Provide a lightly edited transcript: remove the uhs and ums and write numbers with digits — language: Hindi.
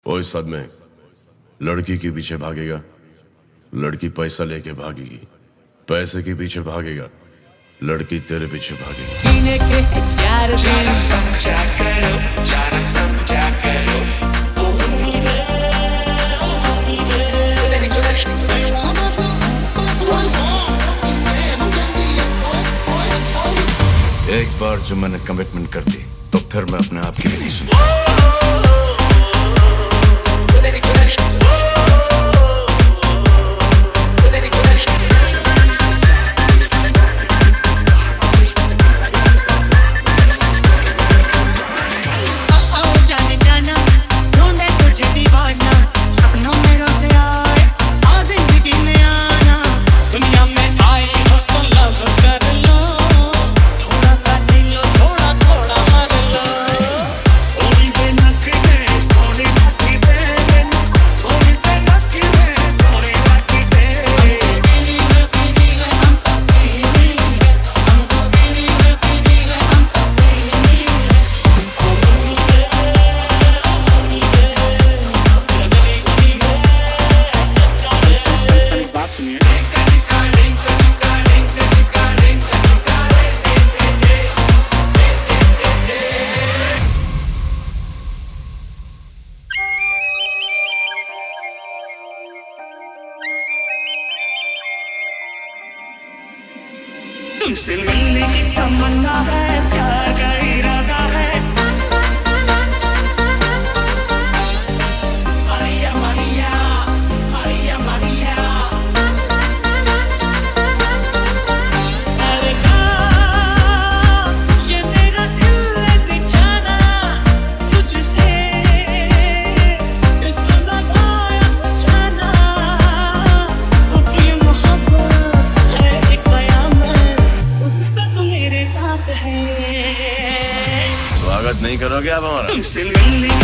वो इस सद में लड़की के पीछे भागेगा, लड़की पैसा लेके भागेगी, पैसे के पीछे भागेगा, लड़की तेरे पीछे भागेगी। जीने के 4 दिन समझा करो, जानम समझा करो। एक बार जो मैंने कमिटमेंट कर दी तो फिर मैं अपने आप की भी नहीं सुनता। तुमसे मिलने की तमन्ना है, प्यार का इरादा है। मारिया मारिया मारिया मारिया, अरे ये मेरा दिल ऐसे जाना तुझसे, इसको लगाया पहचाना। वो फिर मोहब्बत है एक स्वागत नहीं करोगे आप हमारा? तुमसे मिलने